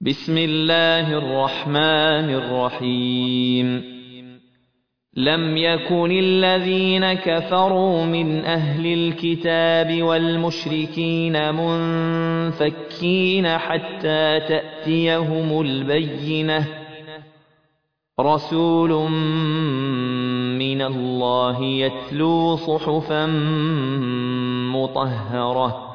بسم الله الرحمن الرحيم لم يكن الذين كفروا من أهل الكتاب والمشركين منفكين حتى تأتيهم البينة رسول من الله يتلو صحفا مطهرة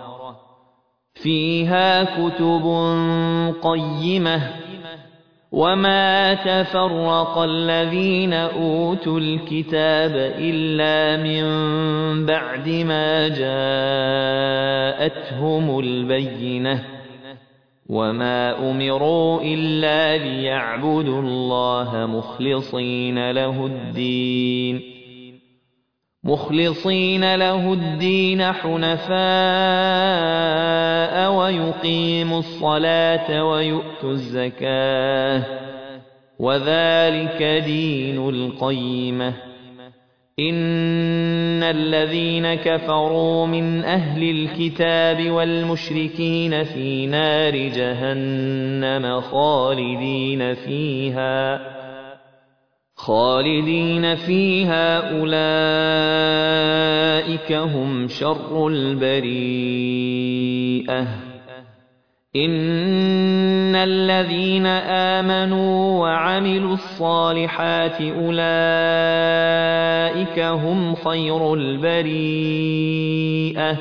فيها كتب قيمة وما تفرق الذين أوتوا الكتاب إلا من بعد ما جاءتهم البينة وما أمروا إلا ليعبدوا الله مخلصين له الدين حنفاء ويقيموا الصلاة ويؤتوا الزكاة وذلك دين القيمة إن الذين كفروا من أهل الكتاب والمشركين في نار جهنم خالدين فيها أولئك هم شر البريئة إن الذين آمنوا وعملوا الصالحات أولئك هم خير البريئة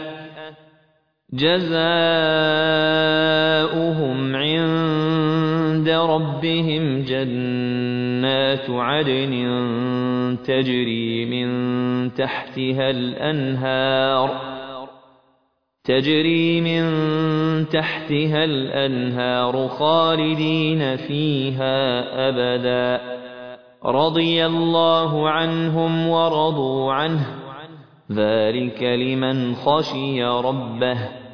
جزاؤهم عند ربهم جنات عدن تجري من تحتها الأنهار خالدين فيها أبدا رضي الله عنهم ورضوا عنه ذلك لمن خشي ربه